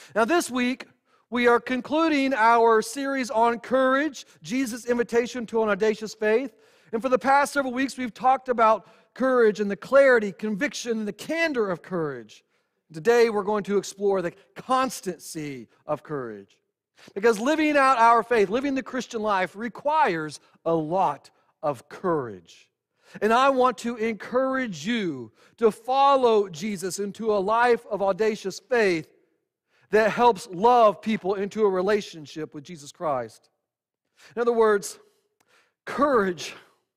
Now this week, we are concluding our series on courage, Jesus' invitation to an audacious faith. And for the past several weeks, we've talked about courage and the clarity, conviction, and the candor of courage. Today, we're going to explore the constancy of courage. Because living out our faith, living the Christian life, requires a lot of courage. And I want to encourage you to follow Jesus into a life of audacious faith that helps love people into a relationship with Jesus Christ. In other words, courage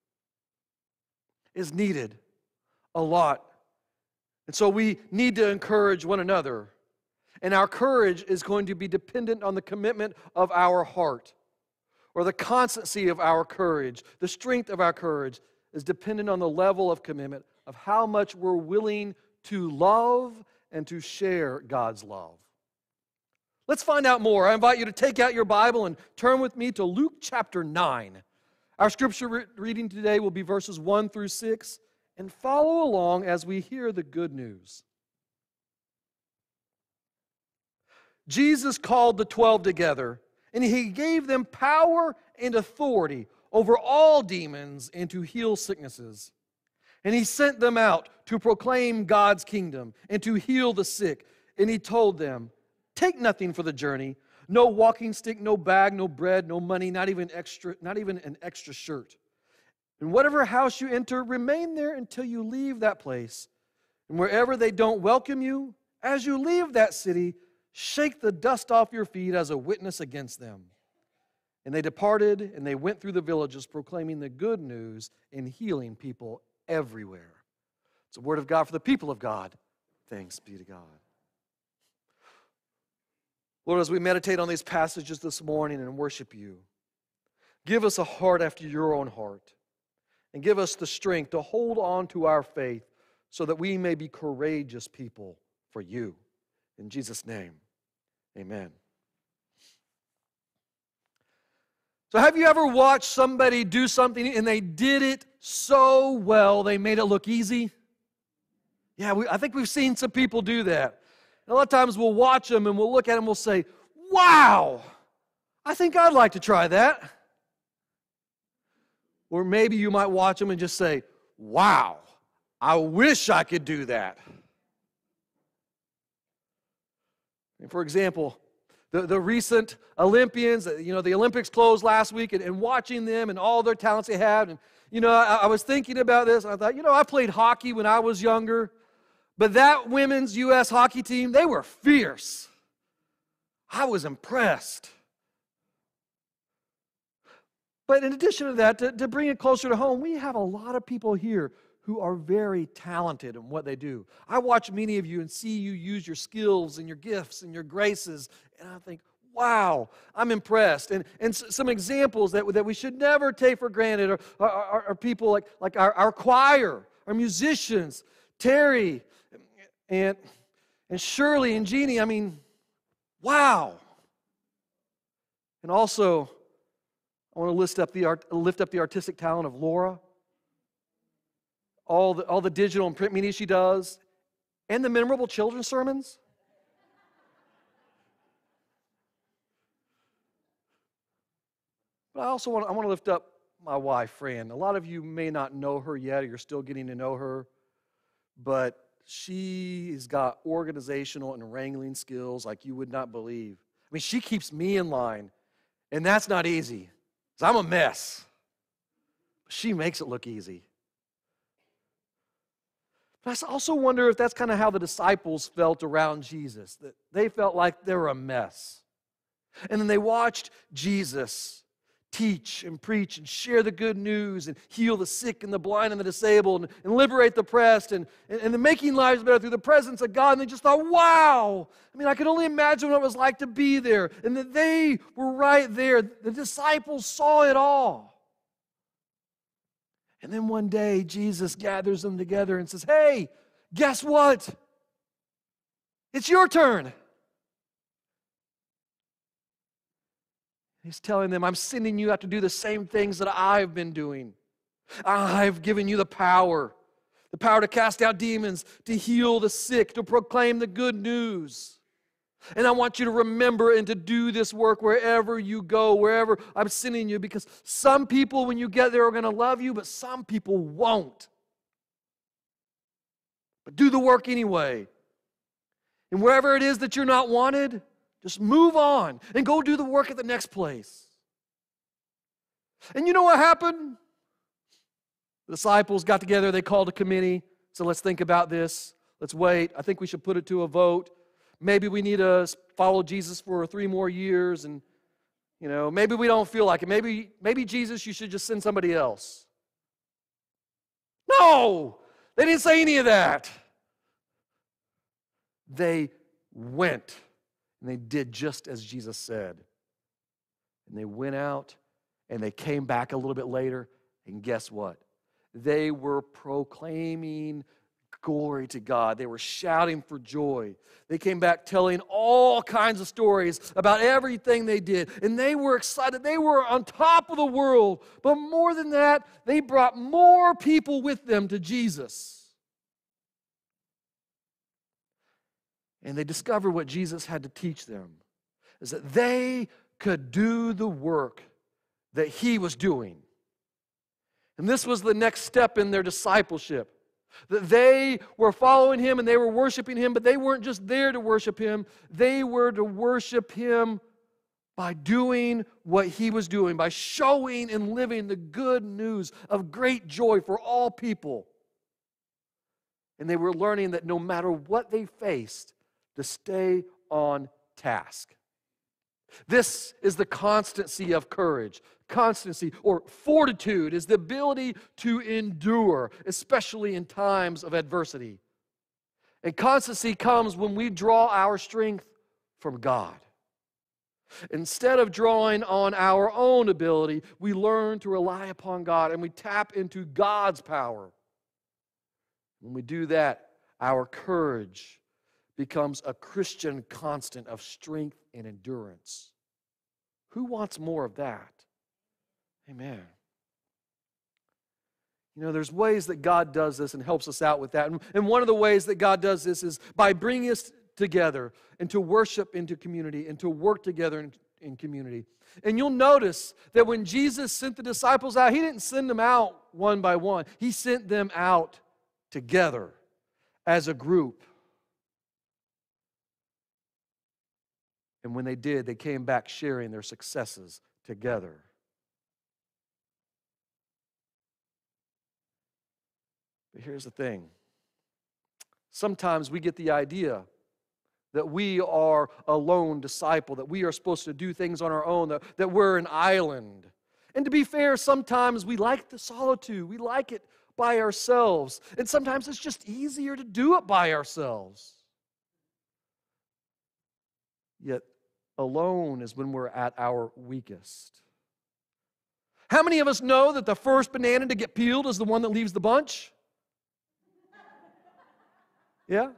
is needed a lot. And so we need to encourage one another. And our courage is going to be dependent on the commitment of our heart, or the constancy of our courage. The strength of our courage is dependent on the level of commitment of how much we're willing to love and to share God's love. Let's find out more. I invite you to take out your Bible and turn with me to Luke chapter 9. Our scripture reading today will be verses 1 through 6, and follow along as we hear the good news. Jesus called the 12 together, and he gave them power and authority over all demons and to heal sicknesses. And he sent them out to proclaim God's kingdom and to heal the sick. And he told them, "Take nothing for the journey, no walking stick, no bag, no bread, no money, not even an extra shirt. And whatever house you enter, remain there until you leave that place. And wherever they don't welcome you, as you leave that city, shake the dust off your feet as a witness against them." And they departed, and they went through the villages, proclaiming the good news and healing people everywhere. It's the word of God for the people of God. Thanks be to God. Lord, as we meditate on these passages this morning and worship you, give us a heart after your own heart, and give us the strength to hold on to our faith so that we may be courageous people for you. In Jesus' name, amen. So have you ever watched somebody do something and they did it so well they made it look easy? Yeah, I think we've seen some people do that. And a lot of times we'll watch them and we'll look at them and we'll say, "Wow, I think I'd like to try that." Or maybe you might watch them and just say, "Wow, I wish I could do that." And for example, the recent Olympians, the Olympics closed last week, and watching them and all their talents they had. And, I was thinking about this, and I thought, I played hockey when I was younger, but that women's U.S. hockey team, they were fierce. I was impressed. But in addition to that, to bring it closer to home, we have a lot of people here who are very talented in what they do. I watch many of you and see you use your skills and your gifts and your graces, and I think, wow, I'm impressed. And some examples that we should never take for granted are people like our choir, our musicians, Terry and Shirley and Jeannie. I mean, wow. And also, I want to lift up the artistic talent of Laura. All the digital and print media she does, and the memorable children's sermons. But I also want to lift up my wife, Fran. A lot of you may not know her yet, or you're still getting to know her, but she has got organizational and wrangling skills like you would not believe. I mean, she keeps me in line, and that's not easy, because I'm a mess. She makes it look easy. But I also wonder if that's kind of how the disciples felt around Jesus, that they felt like they were a mess. And then they watched Jesus teach and preach and share the good news and heal the sick and the blind and the disabled and liberate the oppressed and making lives better through the presence of God. And they just thought, wow. I mean, I could only imagine what it was like to be there. And that they were right there. The disciples saw it all. And then one day, Jesus gathers them together and says, "Hey, guess what? It's your turn." He's telling them, "I'm sending you out to do the same things that I've been doing. I've given you the power to cast out demons, to heal the sick, to proclaim the good news. And I want you to remember and to do this work wherever you go, wherever I'm sending you, because some people, when you get there, are going to love you, but some people won't. But do the work anyway. And wherever it is that you're not wanted, just move on and go do the work at the next place. And you know what happened? The disciples got together, they called a committee. So let's think about this. Let's wait. I think we should put it to a vote. Maybe we need to follow Jesus for 3 more years, and maybe we don't feel like it. Maybe Jesus, you should just send somebody else. No! They didn't say any of that. They went, and they did just as Jesus said. And they went out, and they came back a little bit later, and guess what? They were proclaiming glory to God. They were shouting for joy. They came back telling all kinds of stories about everything they did. And they were excited. They were on top of the world. But more than that, they brought more people with them to Jesus. And they discovered what Jesus had to teach them, is that they could do the work that He was doing. And this was the next step in their discipleship. That they were following Him and they were worshiping Him, but they weren't just there to worship Him. They were to worship Him by doing what He was doing, by showing and living the good news of great joy for all people. And they were learning that no matter what they faced, to stay on task. This is the constancy of courage. Constancy or fortitude is the ability to endure, especially in times of adversity. And constancy comes when we draw our strength from God. Instead of drawing on our own ability, we learn to rely upon God and we tap into God's power. When we do that, our courage becomes a Christian constant of strength and endurance. Who wants more of that? Amen. There's ways that God does this and helps us out with that. And one of the ways that God does this is by bringing us together and to worship into community and to work together in community. And you'll notice that when Jesus sent the disciples out, He didn't send them out one by one. He sent them out together as a group. And when they did, they came back sharing their successes together. But here's the thing. Sometimes we get the idea that we are a lone disciple, that we are supposed to do things on our own, that we're an island. And to be fair, sometimes we like the solitude. We like it by ourselves. And sometimes it's just easier to do it by ourselves. Yet, alone is when we're at our weakest. How many of us know that the first banana to get peeled is the one that leaves the bunch? Yeah?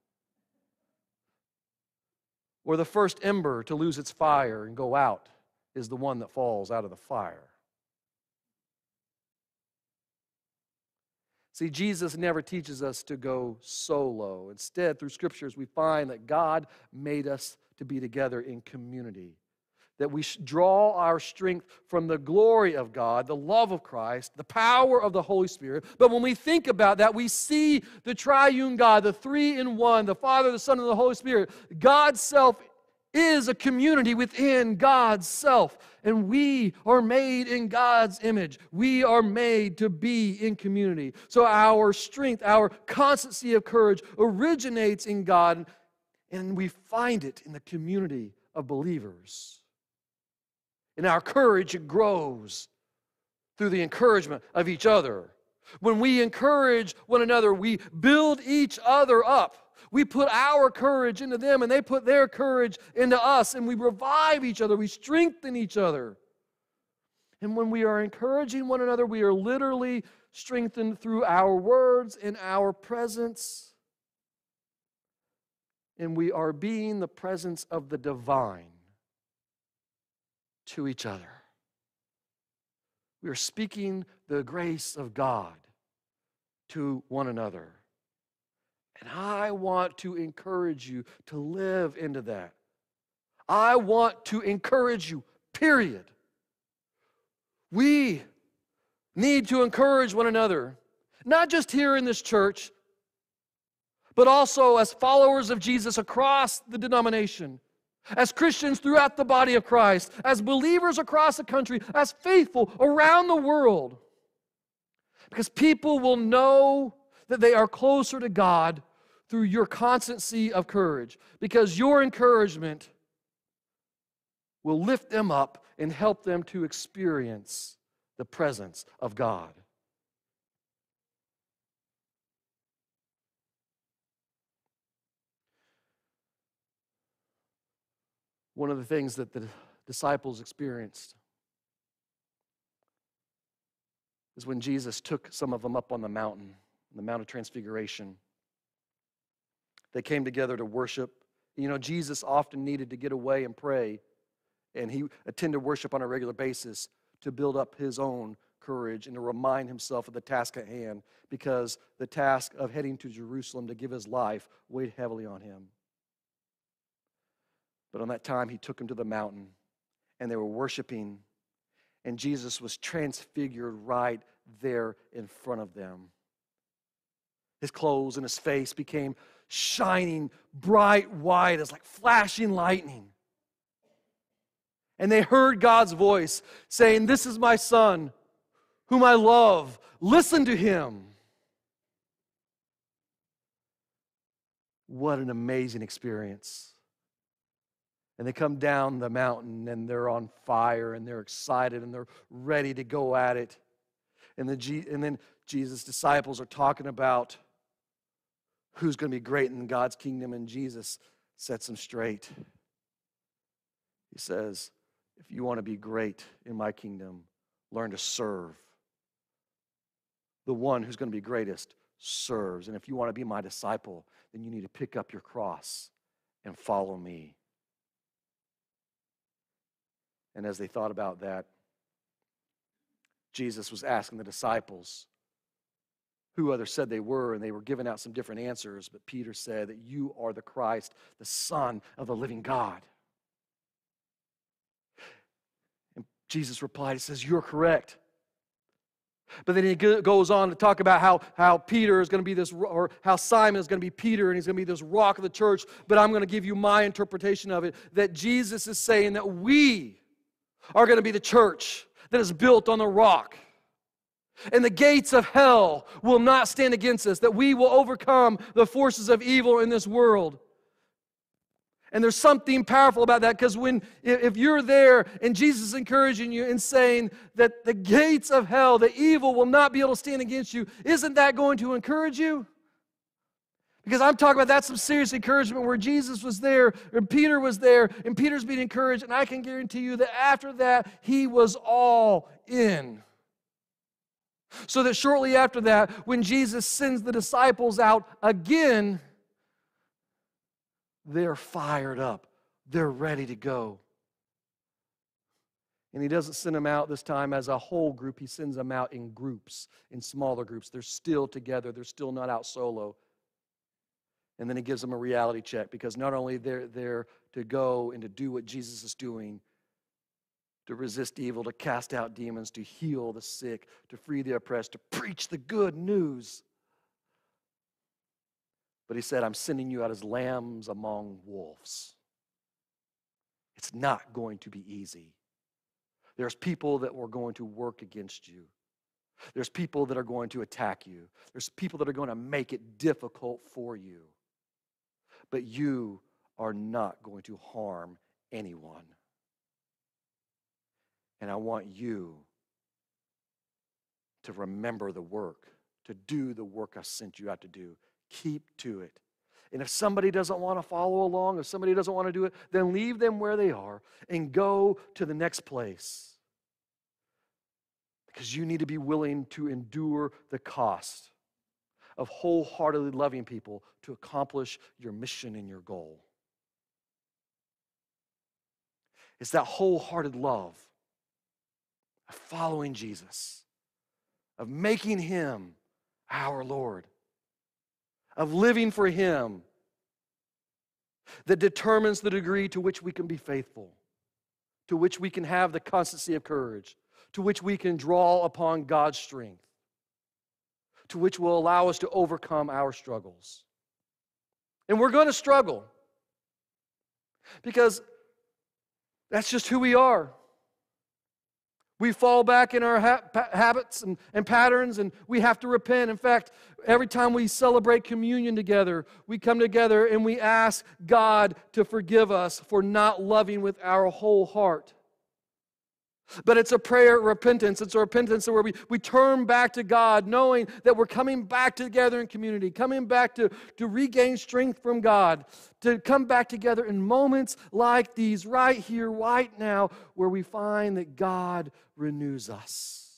Or the first ember to lose its fire and go out is the one that falls out of the fire. See, Jesus never teaches us to go solo. Instead, through Scriptures, we find that God made us to be together in community. That we draw our strength from the glory of God, the love of Christ, the power of the Holy Spirit. But when we think about that, we see the triune God, the 3-in-1, the Father, the Son, and the Holy Spirit. God's self is a community within God's self. And we are made in God's image. We are made to be in community. So our strength, our constancy of courage originates in God, and we find it in the community of believers. And our courage grows through the encouragement of each other. When we encourage one another, we build each other up. We put our courage into them, and they put their courage into us, and we revive each other. We strengthen each other. And when we are encouraging one another, we are literally strengthened through our words and our presence. And we are being the presence of the divine to each other. We are speaking the grace of God to one another. And I want to encourage you to live into that. I want to encourage you, period. We need to encourage one another, not just here in this church, but also as followers of Jesus across the denomination, as Christians throughout the body of Christ, as believers across the country, as faithful around the world. Because people will know that they are closer to God through your constancy of courage, because your encouragement will lift them up and help them to experience the presence of God. One of the things that the disciples experienced is when Jesus took some of them up on the mountain, the Mount of Transfiguration. They came together to worship. You know, Jesus often needed to get away and pray, and he attended worship on a regular basis to build up his own courage and to remind himself of the task at hand, because the task of heading to Jerusalem to give his life weighed heavily on him. But on that time, he took him to the mountain, and they were worshiping, and Jesus was transfigured right there in front of them. His clothes and his face became shining bright white as like flashing lightning. And they heard God's voice saying, "This is my Son, whom I love. Listen to him." What an amazing experience. And they come down the mountain, and they're on fire, and they're excited, and they're ready to go at it. And then Jesus' disciples are talking about who's going to be great in God's kingdom, and Jesus sets them straight. He says, if you want to be great in my kingdom, learn to serve. The one who's going to be greatest serves. And if you want to be my disciple, then you need to pick up your cross and follow me. And as they thought about that, Jesus was asking the disciples who others said they were, and they were giving out some different answers. But Peter said that you are the Christ, the Son of the living God. And Jesus replied, he says, you're correct. But then he goes on to talk about how Peter is going to be this, or how Simon is going to be Peter, and he's going to be this rock of the church. But I'm going to give you my interpretation of it, that Jesus is saying that we are going to be the church that is built on the rock. And the gates of hell will not stand against us, that we will overcome the forces of evil in this world. And there's something powerful about that, because if you're there and Jesus is encouraging you and saying that the gates of hell, the evil, will not be able to stand against you, isn't that going to encourage you? Because I'm talking about that's some serious encouragement where Jesus was there and Peter was there and Peter's being encouraged, and I can guarantee you that after that he was all in. So that shortly after that, when Jesus sends the disciples out again, they're fired up. They're ready to go. And he doesn't send them out this time as a whole group. He sends them out in groups, in smaller groups. They're still together. They're still not out solo. And then he gives them a reality check, because not only they're there to go and to do what Jesus is doing, to resist evil, to cast out demons, to heal the sick, to free the oppressed, to preach the good news. But he said, I'm sending you out as lambs among wolves. It's not going to be easy. There's people that are going to work against you. There's people that are going to attack you. There's people that are going to make it difficult for you. But you are not going to harm anyone. And I want you to remember the work, to do the work I sent you out to do. Keep to it. And if somebody doesn't want to follow along, if somebody doesn't want to do it, then leave them where they are and go to the next place. Because you need to be willing to endure the cost of wholeheartedly loving people to accomplish your mission and your goal. It's that wholehearted love of following Jesus, of making him our Lord, of living for Him that determines the degree to which we can be faithful, to which we can have the constancy of courage, to which we can draw upon God's strength, to which will allow us to overcome our struggles. And we're going to struggle because that's just who we are. We fall back in our habits and patterns, and we have to repent. In fact, every time we celebrate communion together, we come together and we ask God to forgive us for not loving with our whole heart. But it's a prayer of repentance. It's a repentance where we turn back to God, knowing that we're coming back together in community, coming back to regain strength from God, to come back together in moments like these right here, right now, where we find that God renews us.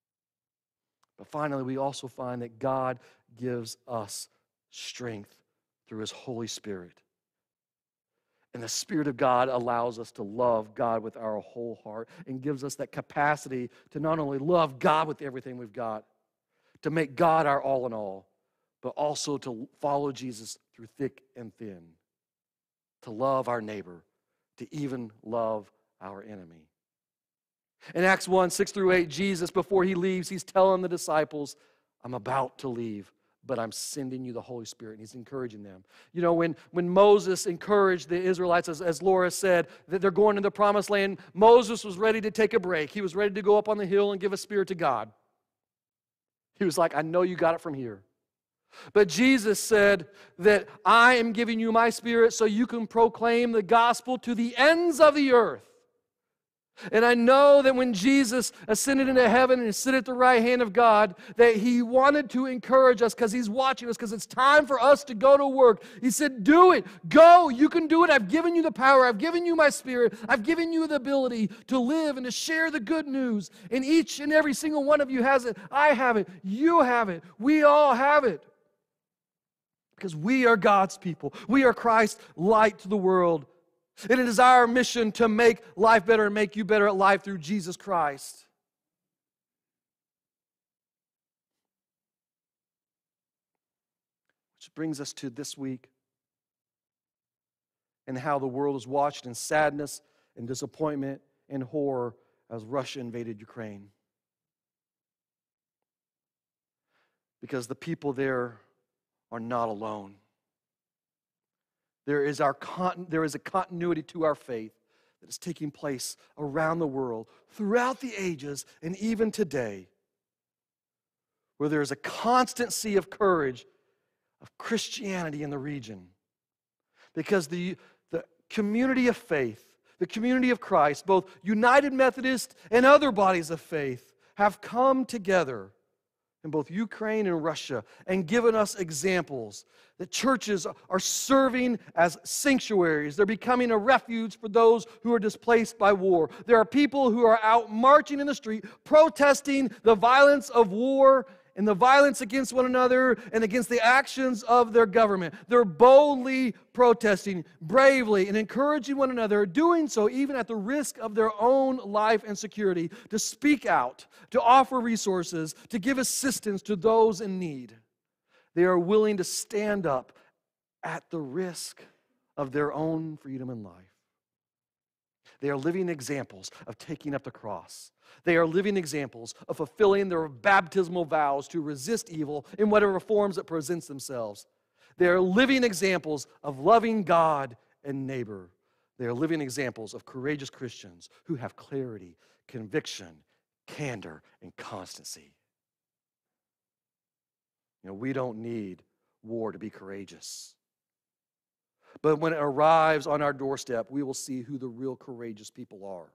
But finally, we also find that God gives us strength through His Holy Spirit. And the Spirit of God allows us to love God with our whole heart and gives us that capacity to not only love God with everything we've got, to make God our all in all, but also to follow Jesus through thick and thin, to love our neighbor, to even love our enemy. In Acts 1, 6 through 8, Jesus, before He leaves, He's telling the disciples, I'm about to leave, but I'm sending you the Holy Spirit. And He's encouraging them. You know, when Moses encouraged the Israelites, as Laura said, that they're going to the promised land, Moses was ready to take a break. He was ready to go up on the hill and give a spear to God. He was like, I know you got it from here. But Jesus said that I am giving you my Spirit so you can proclaim the gospel to the ends of the earth. And I know that when Jesus ascended into heaven and sit at the right hand of God, that He wanted to encourage us because He's watching us, because it's time for us to go to work. He said, do it. Go. You can do it. I've given you the power. I've given you my Spirit. I've given you the ability to live and to share the good news. And each and every single one of you has it. I have it. You have it. We all have it. Because we are God's people. We are Christ's light to the world. And it is our mission to make life better and make you better at life through Jesus Christ. Which brings us to this week and how the world is watched in sadness and disappointment and horror as Russia invaded Ukraine. Because the people there are not alone. There is a continuity to our faith that is taking place around the world, throughout the ages, and even today, where there is a constancy of courage of Christianity in the region. Because the community of faith, the community of Christ, both United Methodist and other bodies of faith, have come together in both Ukraine and Russia and given us examples that churches are serving as sanctuaries. They're becoming a refuge for those who are displaced by war. There are people who are out marching in the street, protesting the violence of war and the violence against one another and against the actions of their government. They're boldly protesting, bravely, and encouraging one another, doing so even at the risk of their own life and security, to speak out, to offer resources, to give assistance to those in need. They are willing to stand up at the risk of their own freedom and life. They are living examples of taking up the cross. They are living examples of fulfilling their baptismal vows to resist evil in whatever forms it presents themselves. They are living examples of loving God and neighbor. They are living examples of courageous Christians who have clarity, conviction, candor, and constancy. You know, we don't need war to be courageous. But when it arrives on our doorstep, we will see who the real courageous people are.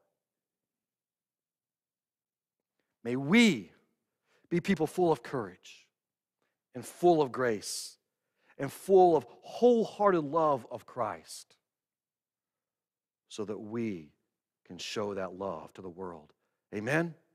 May we be people full of courage and full of grace and full of wholehearted love of Christ, so that we can show that love to the world. Amen?